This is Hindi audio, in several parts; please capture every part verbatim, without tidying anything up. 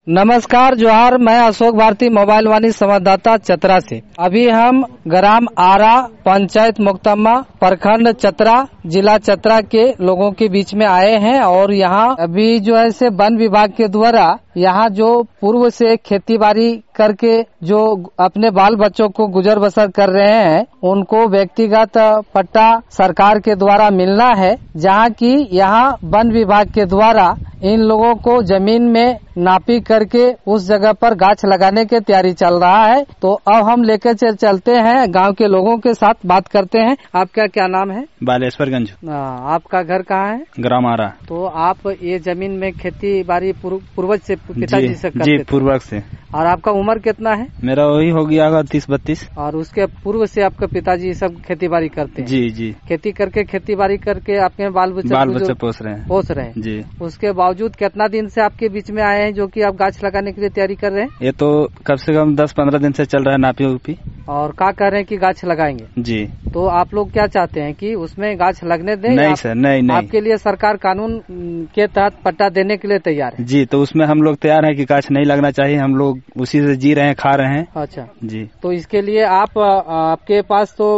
नमस्कार जोहार, मैं अशोक भारती मोबाइल वाणी संवाददाता चतरा से। अभी हम ग्राम आरा, पंचायत मुक्तमा, प्रखंड चतरा, जिला चतरा के लोगों के बीच में आए हैं और यहाँ अभी जो है से वन विभाग के द्वारा यहाँ जो पूर्व से खेती बाड़ी करके जो अपने बाल बच्चों को गुजर बसर कर रहे हैं उनको व्यक्तिगत पट्टा सरकार के द्वारा मिलना है, जहाँ की यहाँ वन विभाग के द्वारा इन लोगों को जमीन में नापी करके उस जगह पर गाछ लगाने की तैयारी चल रहा है। तो अब हम लेकर चल चलते हैं, गांव के लोगों के साथ बात करते हैं। आपका क्या नाम है? बालेश्वरगंज। आपका घर कहाँ है? ग्राम आरा। तो आप ये जमीन में खेती बाड़ी पूर्वज से पिताजी से करते जी, पूर्वज से। और आपका उम्र कितना है? मेरा वही हो गया तीस बत्तीस। और उसके पूर्व से आपके पिताजी सब खेती बाड़ी करते हैं? जी जी। खेती करके खेती बाड़ी करके आपके बाल बच्चे बाल बच्चे पोस रहे हैं पोस रहे हैं जी। उसके बावजूद कितना दिन से आपके बीच में आए हैं जो कि आप गाछ लगाने के लिए तैयारी कर रहे हैं? ये तो कम से कम दस पंद्रह दिन से चल रहा है नापी उपी। और क्या कर रहे हैं कि गाछ लगाएंगे जी। तो आप लोग क्या चाहते हैं कि उसमें गाछ लगने दें? नहीं सर, नहीं नहीं। आपके लिए सरकार कानून के तहत पट्टा देने के लिए तैयार है? जी, तो उसमें हम लोग तैयार हैं कि गाछ नहीं लगना चाहिए, हम लोग उसी से जी रहे हैं, खा रहे हैं। अच्छा जी। तो इसके लिए आप आपके पास तो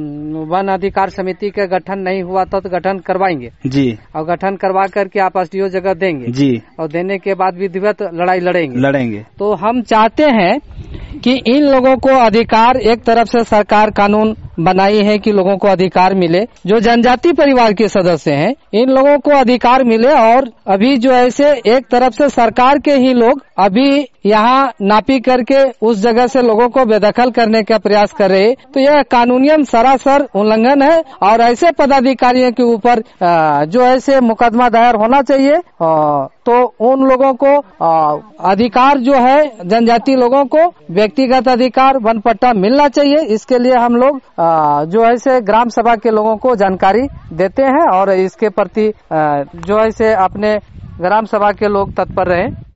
वन अधिकार समिति का गठन नहीं हुआ था तो गठन करवाएंगे जी। और गठन करवा करके आप एसडीओ जगह देंगे जी। और देने के बाद विधिवत लड़ाई लड़ेंगे लड़ेंगे। तो हम चाहते हैं कि इन लोगों को अधिकार, एक तरफ से सरकार कानून बनाई है कि लोगों को अधिकार मिले, जो जनजाति परिवार के सदस्य हैं इन लोगों को अधिकार मिले। और अभी जो ऐसे एक तरफ से सरकार के ही लोग अभी यहाँ नापी करके उस जगह से लोगों को बेदखल करने का प्रयास कर रहे, तो यह कानूनियन सरासर उल्लंघन है और ऐसे पदाधिकारियों के ऊपर जो ऐसे मुकदमा दायर होना चाहिए। तो उन लोगों को अधिकार जो है जनजाति लोगों को व्यक्तिगत अधिकार वन पट्टा मिलना चाहिए। इसके लिए हम लोग जो है से ग्राम सभा के लोगों को जानकारी देते हैं और इसके प्रति जो है से अपने ग्राम सभा के लोग तत्पर रहे।